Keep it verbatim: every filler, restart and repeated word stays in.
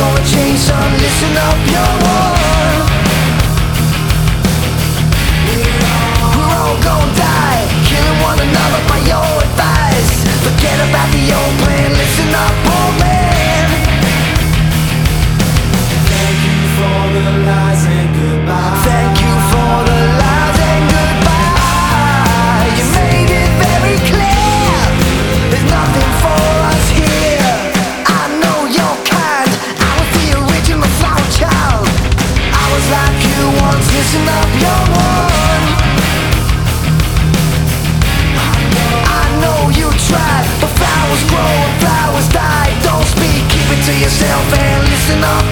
gonna change, son, listen up, you're one. We're all gonna die, killing one another by your advice. Forget about the old plan, listen up, old man. Thank you for the lies and goodbye. Thank you for the lies and goodbye. You made it very clear, there's nothing for us here. I know you're kind, I was the original flower child. I was like you once, listen up, you're one. I know you tried, but flowers grow and flowers die. Don't speak, keep it to yourself and listen up.